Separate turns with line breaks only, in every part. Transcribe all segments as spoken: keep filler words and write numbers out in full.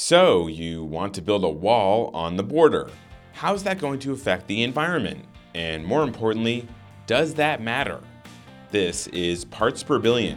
So, you want to build a wall on the border. How's that going to affect the environment? And more importantly, does that matter? This is Parts Per Billion.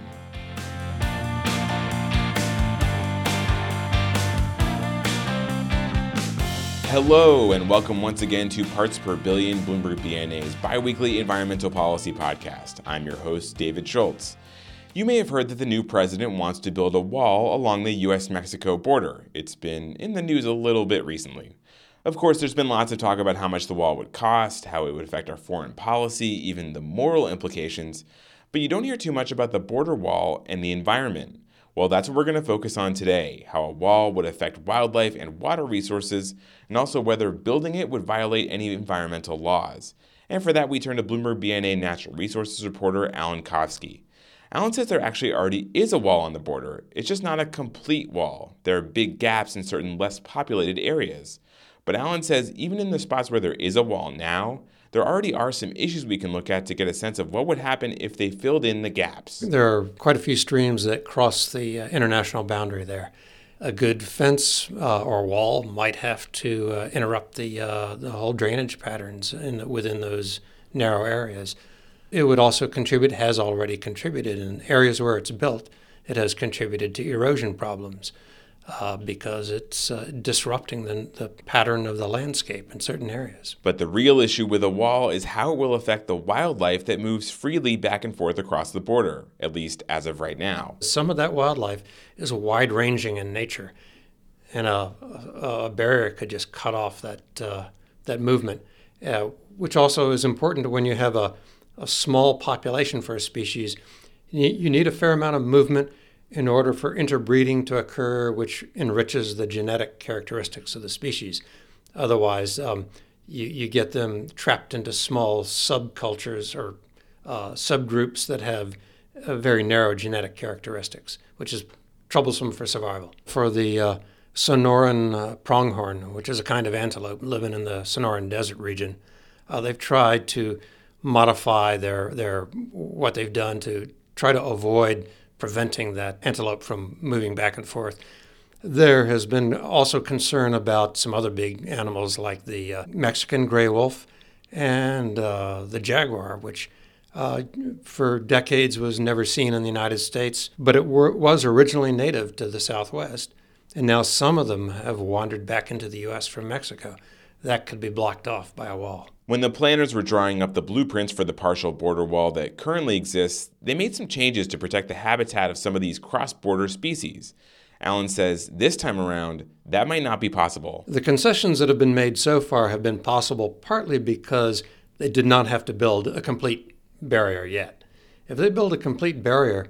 Hello, and welcome once again to Parts Per Billion, Bloomberg B N A's biweekly environmental policy podcast. I'm your host, David Schultz. You may have heard that the new president wants to build a wall along the U S Mexico border. It's been in the news a little bit recently. Of course, there's been lots of talk about how much the wall would cost, how it would affect our foreign policy, even the moral implications, but you don't hear too much about the border wall and the environment. Well, that's what we're going to focus on today, how a wall would affect wildlife and water resources, and also whether building it would violate any environmental laws. And for that, we turn to Bloomberg B N A Natural Resources reporter Alan Kofsky. Alan says there actually already is a wall on the border. It's just not a complete wall. There are big gaps in certain less populated areas. But Alan says even in the spots where there is a wall now, there already are some issues we can look at to get a sense of what would happen if they filled in the gaps.
There are quite a few streams that cross the uh, international boundary there. A good fence uh, or wall might have to uh, interrupt the uh, the whole drainage patterns in, within those narrow areas. It would also contribute, has already contributed in areas where it's built. It has contributed to erosion problems uh, because it's uh, disrupting the, the pattern of the landscape in certain areas.
But the real issue with a wall is how it will affect the wildlife that moves freely back and forth across the border, at least as of right now.
Some of that wildlife is wide-ranging in nature, and a, a, a barrier could just cut off that uh, that movement, uh, which also is important when you have a a small population for a species. You need a fair amount of movement in order for interbreeding to occur, which enriches the genetic characteristics of the species. Otherwise, um, you, you get them trapped into small subcultures or uh, subgroups that have uh, very narrow genetic characteristics, which is troublesome for survival. For the uh, Sonoran uh, pronghorn, which is a kind of antelope living in the Sonoran Desert region, uh, they've tried to modify their their what they've done to try to avoid preventing that antelope from moving back and forth. There has been also concern about some other big animals like the uh, Mexican gray wolf and uh, the jaguar, which uh, for decades was never seen in the United States, but it were, was originally native to the Southwest, and now some of them have wandered back into the U S from Mexico. That could be blocked off by a wall.
When the planners were drawing up the blueprints for the partial border wall that currently exists, they made some changes to protect the habitat of some of these cross-border species. Alan says this time around, that might not be possible.
The concessions that have been made so far have been possible partly because they did not have to build a complete barrier yet. If they build a complete barrier,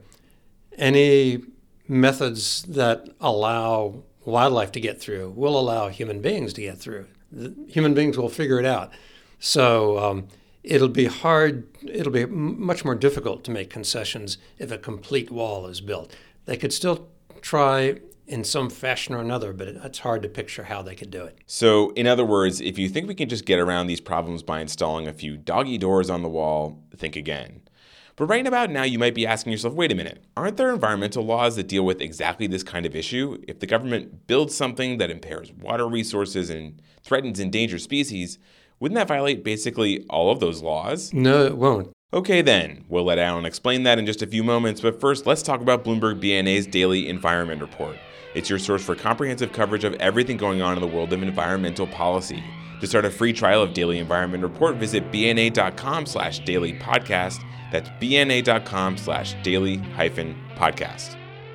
any methods that allow wildlife to get through will allow human beings to get through. The human beings will figure it out. So um, it'll be hard, it'll be much more difficult to make concessions if a complete wall is built. They could still try in some fashion or another, but it's hard to picture how they could do it.
So, in other words, if you think we can just get around these problems by installing a few doggy doors on the wall, think again. But right about now, you might be asking yourself, wait a minute, aren't there environmental laws that deal with exactly this kind of issue? If the government builds something that impairs water resources and threatens endangered species, wouldn't that violate basically all of those laws?
No, it won't.
Okay then, we'll let Alan explain that in just a few moments, but first let's talk about Bloomberg B N A's daily environment report. It's your source for comprehensive coverage of everything going on in the world of environmental policy. To start a free trial of Daily Environment Report, visit bna.com slash daily podcast. That's bna.com slash daily hyphen podcast.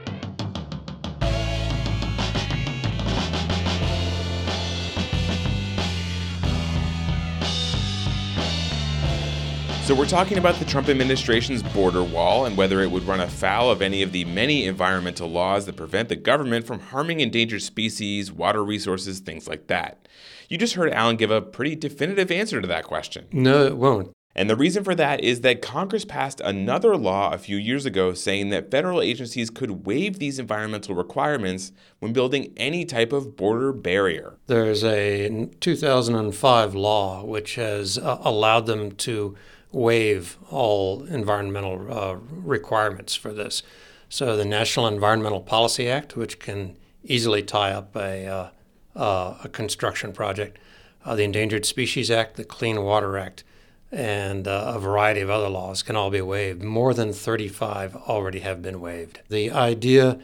So we're talking about the Trump administration's border wall and whether it would run afoul of any of the many environmental laws that prevent the government from harming endangered species, water resources, things like that. You just heard Alan give a pretty definitive answer to that question.
No, it won't.
And the reason for that is that Congress passed another law a few years ago saying that federal agencies could waive these environmental requirements when building any type of border barrier.
There's a two thousand five law which has uh, allowed them to waive all environmental uh, requirements for this. So the National Environmental Policy Act, which can easily tie up a, uh, uh, a construction project. Uh, the Endangered Species Act, the Clean Water Act, and uh, a variety of other laws can all be waived. More than thirty-five already have been waived. The idea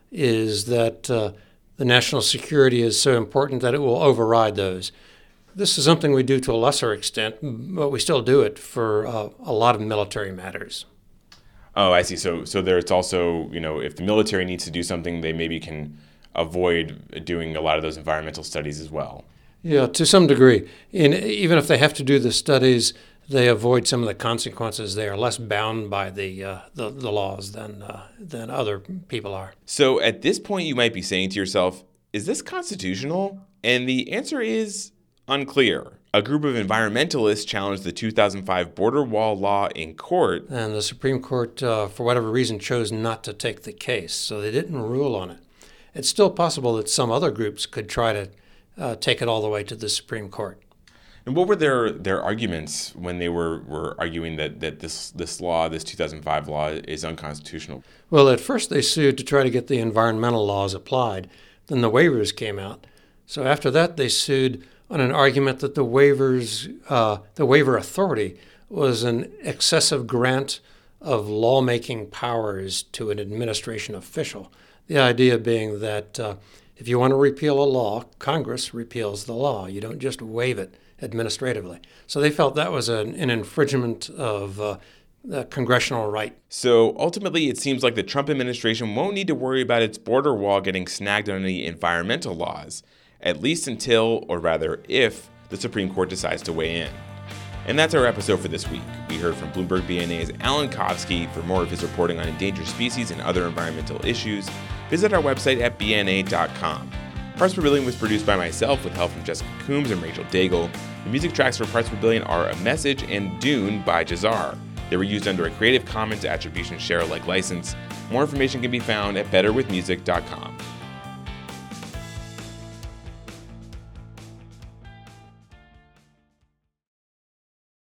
is that uh, the national security is so important that it will override those. This is something we do to a lesser extent, but we still do it for uh, a lot of military matters.
Oh, I see. So, so there's also, you know, if the military needs to do something, they maybe can avoid doing a lot of those environmental studies as well.
Yeah, to some degree. And even if they have to do the studies, they avoid some of the consequences. They are less bound by the uh, the, the laws than uh, than other people are.
So at this point, you might be saying to yourself, is this constitutional? And the answer is unclear. A group of environmentalists challenged the two thousand five border wall law in court.
And the Supreme Court, uh, for whatever reason, chose not to take the case, so they didn't rule on it. It's still possible that some other groups could try to uh, take it all the way to the Supreme Court.
And what were their, their arguments when they were, were arguing that, that this, this law, this two thousand five law, is unconstitutional?
Well, at first they sued to try to get the environmental laws applied. Then the waivers came out. So after that, they sued on an argument that the waivers, uh, the waiver authority was an excessive grant of lawmaking powers to an administration official. The idea being that uh, if you want to repeal a law, Congress repeals the law. You don't just waive it administratively. So they felt that was an, an infringement of uh, the congressional right.
So ultimately, it seems like the Trump administration won't need to worry about its border wall getting snagged on any environmental laws, at least until, or rather if, the Supreme Court decides to weigh in. And that's our episode for this week. We heard from Bloomberg B N A's Alan Kofsky. For more of his reporting on endangered species and other environmental issues, visit our website at b n a dot com. Parts Per Billion was produced by myself with help from Jessica Coombs and Rachel Daigle. The music tracks for Parts Per Billion are A Message and Dune by Jazar. They were used under a Creative Commons Attribution Share Alike license. More information can be found at better with music dot com.